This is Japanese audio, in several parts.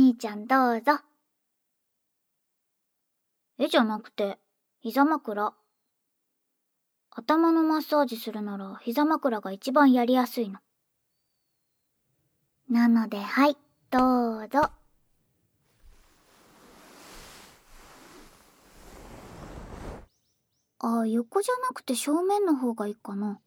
兄ちゃんどうぞ。 じゃなくて、膝枕。頭のマッサージするなら膝枕が一番やりやすいの。 なのではい、どうぞ。 横じゃなくて正面の方がいいかな。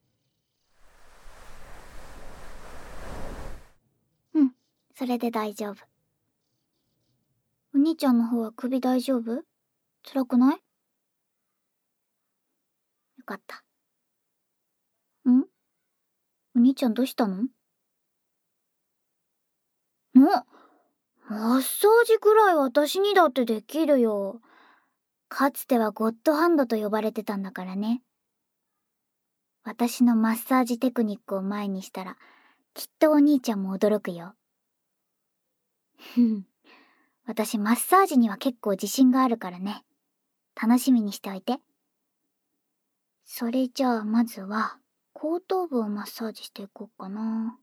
うん、それで大丈夫。 お兄ちゃんの方は首大丈夫？辛くない？ よかった。 お兄ちゃんどうしたの？マッサージくらい私にだってできるよ。かつてはゴッドハンドと呼ばれてたんだからね。私のマッサージテクニックを前にしたら、きっとお兄ちゃんも驚くよ。私マッサージには結構自信があるからね。楽しみにしておいて。それじゃあまずは後頭部をマッサージしていこうかな。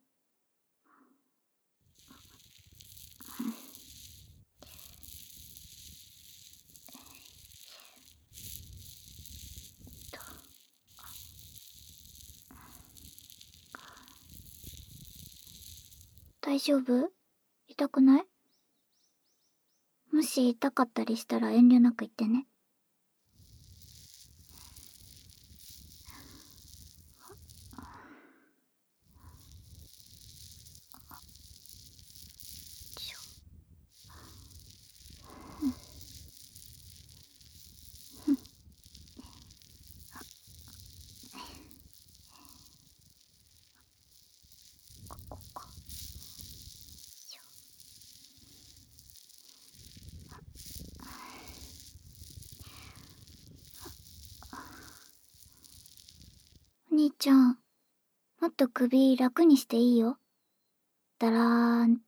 大丈夫？痛くない？もし痛かったりしたら遠慮なく言ってね。お兄ちゃん、もっと首楽にしていいよ。だらーんって。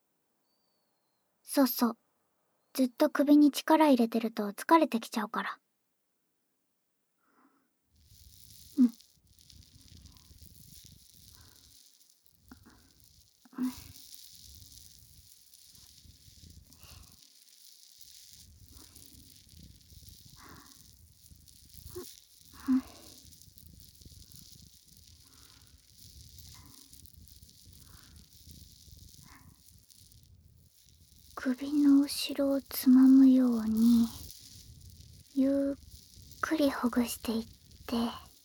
そうそう。ずっと首に力入れてると疲れてきちゃうから。首の後ろをつまむように、ゆっくりほぐしていって、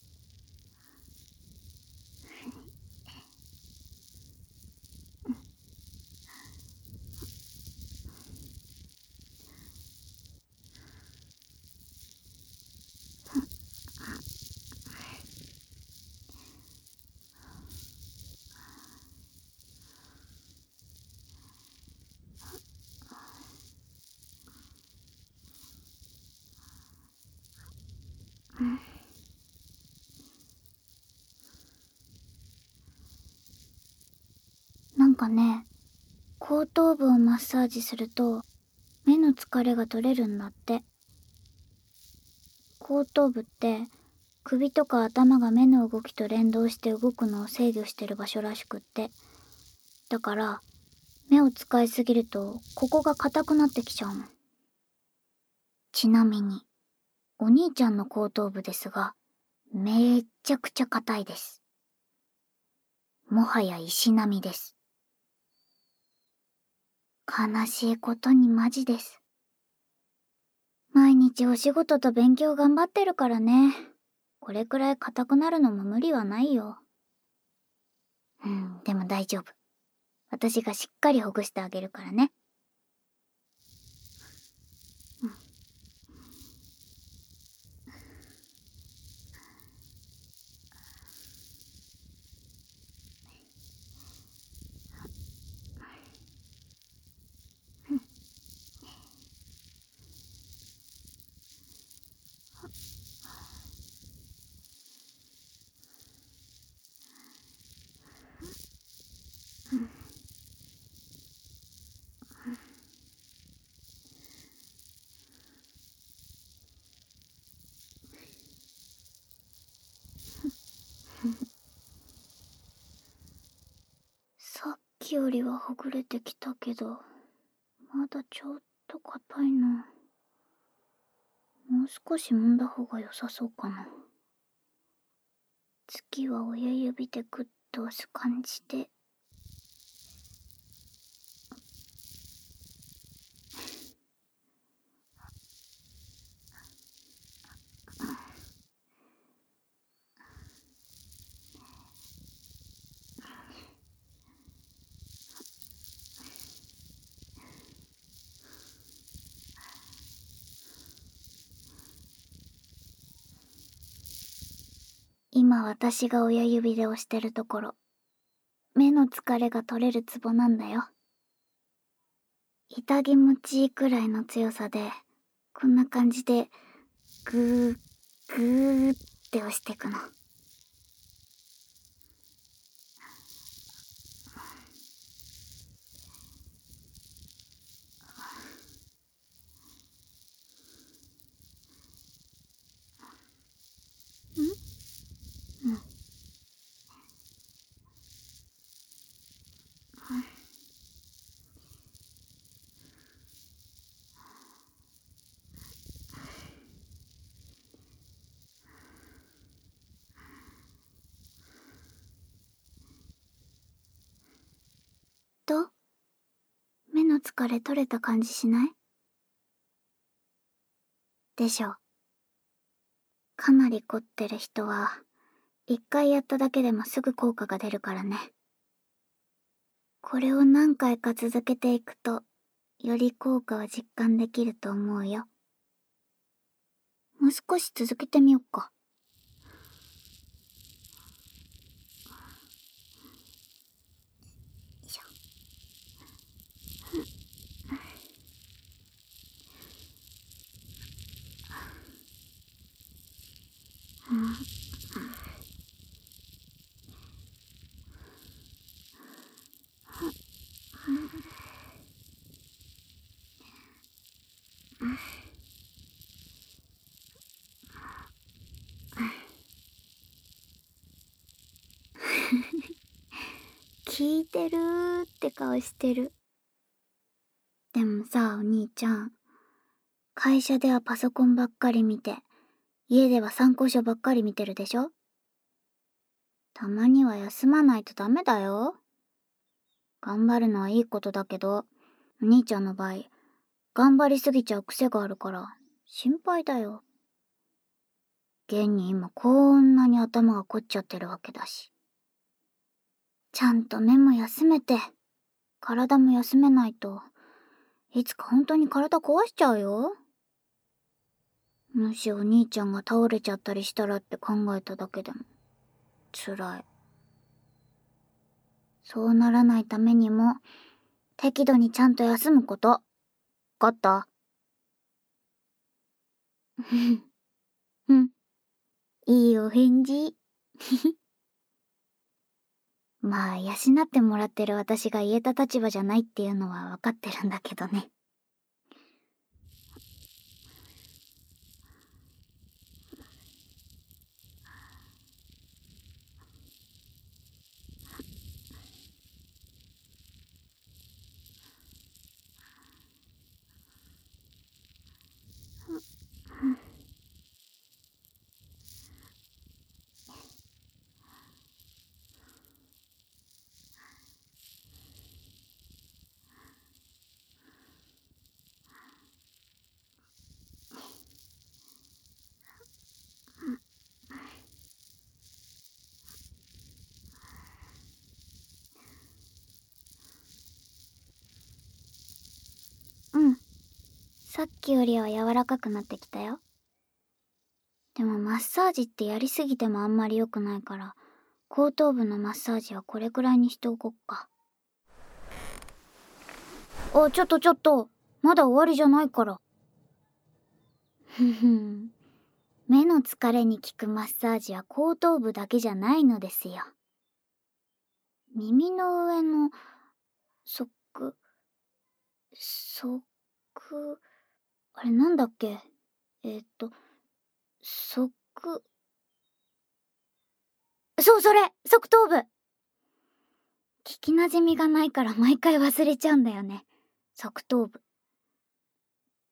なんかね、後頭部をマッサージすると目の疲れが取れるんだって。後頭部って首とか頭が目の動きと連動して動くのを制御してる場所らしくって。だから目を使いすぎるとここが硬くなってきちゃうの。ちなみにお兄ちゃんの後頭部ですが、めっちゃくちゃ硬いです。もはや石並みです。悲しいことにマジです。毎日お仕事と勉強頑張ってるからね。これくらい硬くなるのも無理はないよ。でも大丈夫。私がしっかりほぐしてあげるからね。さっきよりはほぐれてきたけど、 だちょっと硬いな。もう少し揉んだ方が良さそうかな。次は親指でグッと押す感じで。今私が親指で押してるところ、目の疲れが取れるツボなんだよ。痛気持ちいいくらいの強さで、こんな感じでグーグーって押してくの。うん。どう？目の疲れ取れた感じしない？でしょ。かなり凝ってる人は、一回やっただけでもすぐ効果が出るからね。これを何回か続けていくと、より効果を実感できると思うよ。もう少し続けてみよっか。よいしょ。聞いてるーって顔してる。でもさ、お兄ちゃん。会社ではパソコンばっかり見て、家では参考書ばっかり見てるでしょ？たまには休まないとダメだよ。頑張るのはいいことだけど、お兄ちゃんの場合、頑張りすぎちゃう癖があるから、心配だよ。現に今こんなに頭が凝っちゃってるわけだし。ちゃんと目も休めて、体も休めないと、いつか本当に体壊しちゃうよ。もしお兄ちゃんが倒れちゃったりしたらって考えただけでも、辛い。そうならないためにも、適度にちゃんと休むこと。わかった？うん。いいお返事。まあ、養ってもらってる私が言えた立場じゃないっていうのは分かってるんだけどね。うん。さっきよりは柔らかくなってきたよ。でもマッサージってやりすぎてもあんまり良くないから、後頭部のマッサージはこれくらいにしておこっか。あ、ちょっと。まだ終わりじゃないから。ふふん。目の疲れに効くマッサージは後頭部だけじゃないのですよ。耳の上の、そっく、あれなんだっけ？そそれ側頭部。聞きなじみがないから毎回忘れちゃうんだよね。側頭部。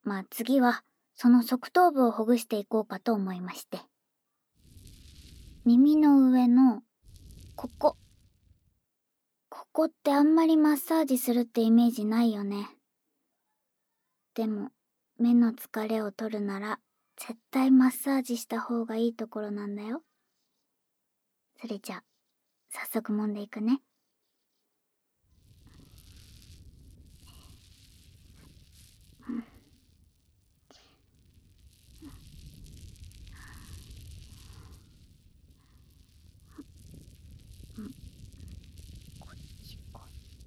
まあ次はその側頭部をほぐしていこうかと思いまして。耳の上のここ。ここってあんまりマッサージするってイメージないよね。でも目の疲れを取るなら絶対マッサージした方がいいところなんだよ。それじゃあ早速揉んでいくね。こっちか。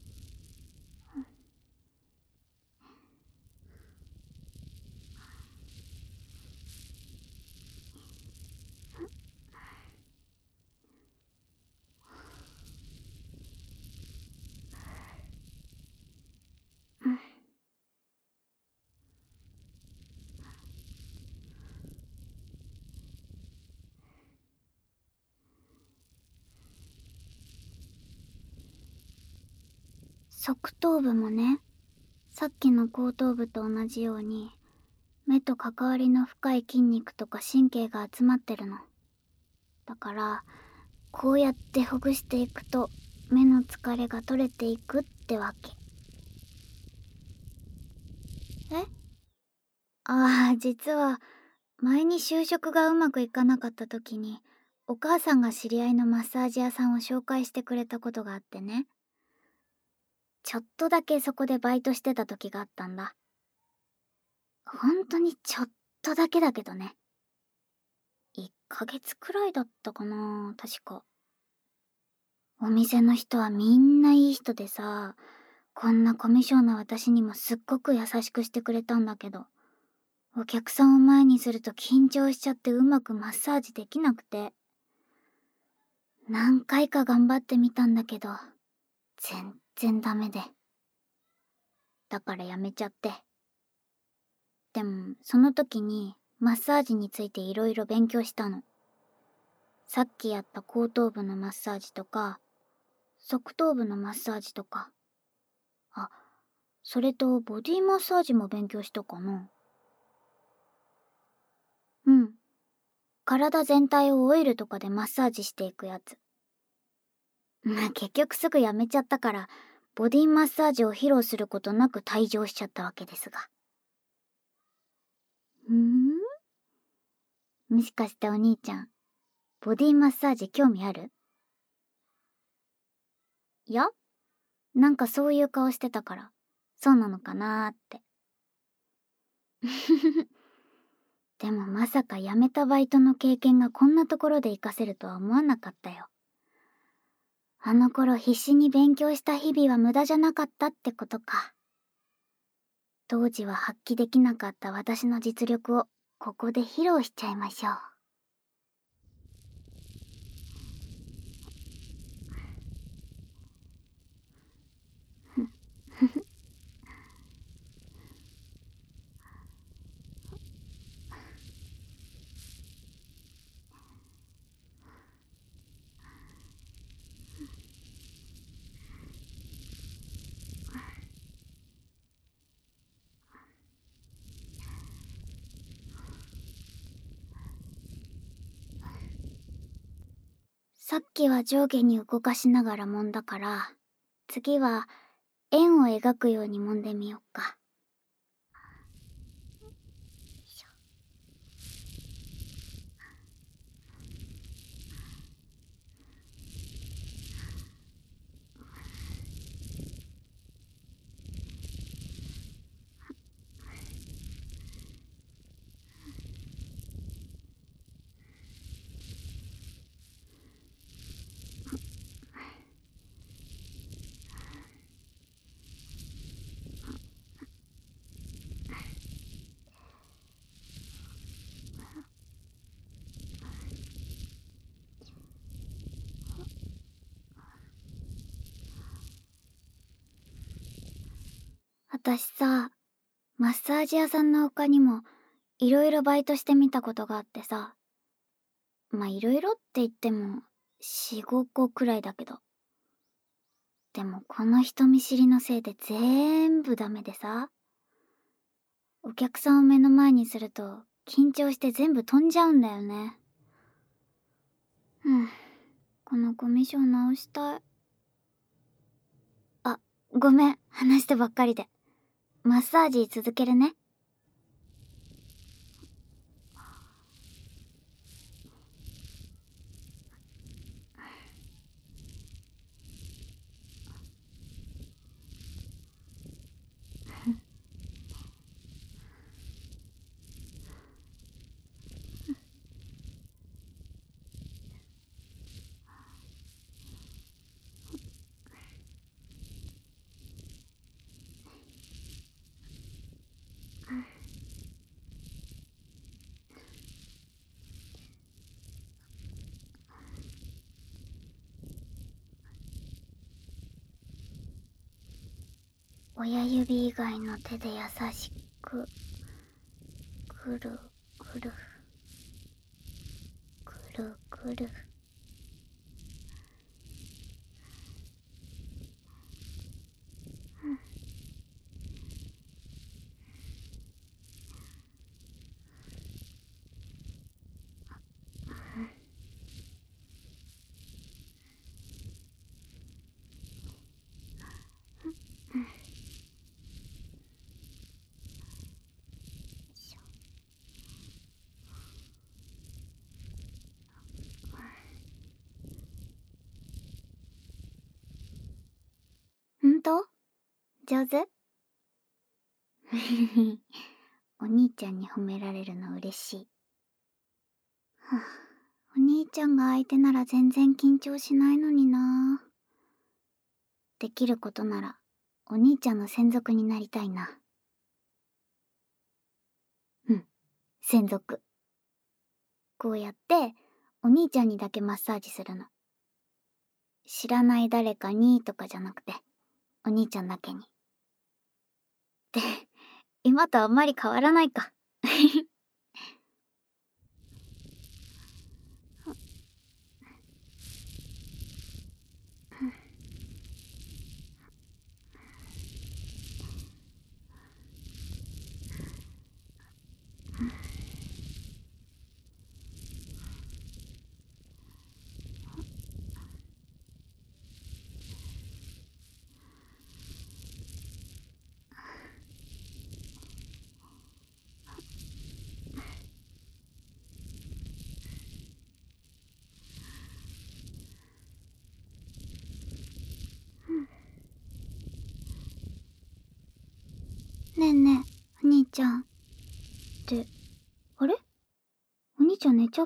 側頭部もね、さっきの後頭部と同じように目と関わりの深い筋肉とか神経が集まってるの。だからこうやってほぐしていくと目の疲れが取れていくってわけ。え？ああ、実は前に就職がうまくいかなかった時にお母さんが知り合いのマッサージ屋さんを紹介してくれたことがあってね。ちょっとだけそこでバイトしてた時があったんだ。本当にちょっとだけだけどね。1ヶ月くらいだったかな、確か。お店の人はみんないい人でさ、こんなコミュ障な私にもすっごく優しくしてくれたんだけど、お客さんを前にすると緊張しちゃってうまくマッサージできなくて。何回か頑張ってみたんだけど、全然ダメで。だからやめちゃって。でも、その時にマッサージについていろいろ勉強したの。さっきやった後頭部のマッサージとか、側頭部のマッサージとか。あ、それとボディマッサージも勉強したかな。うん。体全体をオイルとかでマッサージしていくやつ。まあ結局すぐやめちゃったから、ボディマッサージを披露することなく退場しちゃったわけですが。もしかしてお兄ちゃん、ボディマッサージ興味ある？いや、なんかそういう顔してたから、そうなのかなーって。でもまさか辞めたバイトの経験がこんなところで活かせるとは思わなかったよ。あの頃必死に勉強した日々は無駄じゃなかったってことか。当時は発揮できなかった私の実力をここで披露しちゃいましょう。さっきは上下に動かしながら揉んだから、次は円を描くように揉んでみよっか。私さ、マッサージ屋さんの他にもいろいろバイトしてみたことがあってさ、まあいろいろって言っても4、5個くらいだけど。でもこの人見知りのせいで全部ダメでさ、 お客さんを目の前にすると緊張して全部飛んじゃうんだよね。このコミュ障直したい。あ、ごめん、話してばっかりで。マッサージ続けるね。親指以外の手で優しくくるくるくるくる。んと上手お兄ちゃんに褒められるの嬉しい。お兄ちゃんが相手なら全然緊張しないのにな。できることならお兄ちゃんの専属になりたいな。専属。こうやってお兄ちゃんにだけマッサージするの。知らない誰かにとかじゃなくて、お兄ちゃんだけに。って今とあんまり変わらないか。ねえねえ、お兄ちゃん。って、あれ？お兄ちゃん寝ちゃった？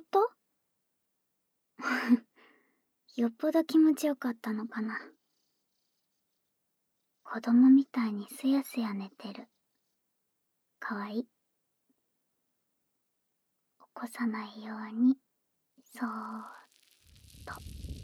よっぽど気持ちよかったのかな。子供みたいにすやすや寝てる。かわいい。起こさないように、そーっと。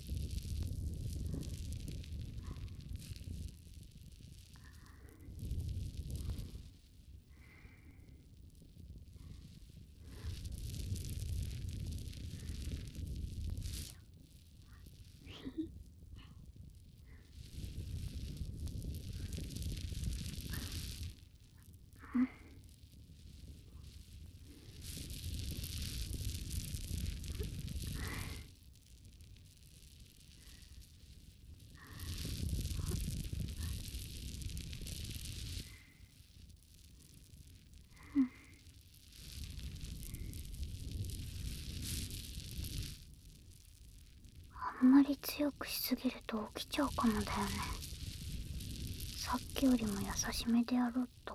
あんまり強くしすぎると起きちゃうかもだよね。さっきよりも優しめでやろうっと。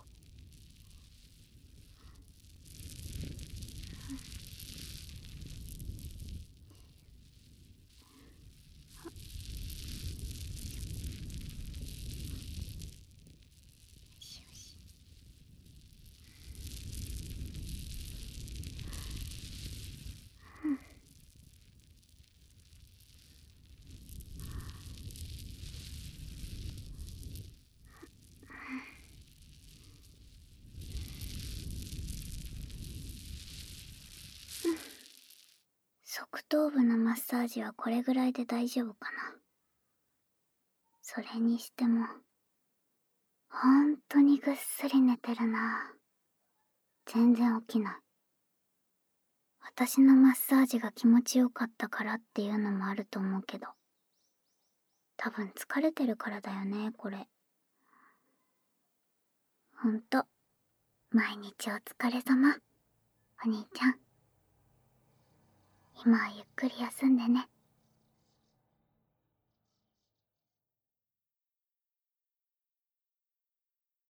側頭部のマッサージはこれぐらいで大丈夫かな。それにしても、ほんとにぐっすり寝てるな。 全然起きない。私のマッサージが気持ちよかったからっていうのもあると思うけど、多分疲れてるからだよね、これ。ほんと、毎日お疲れ様、お兄ちゃん。今はゆっくり休んでね。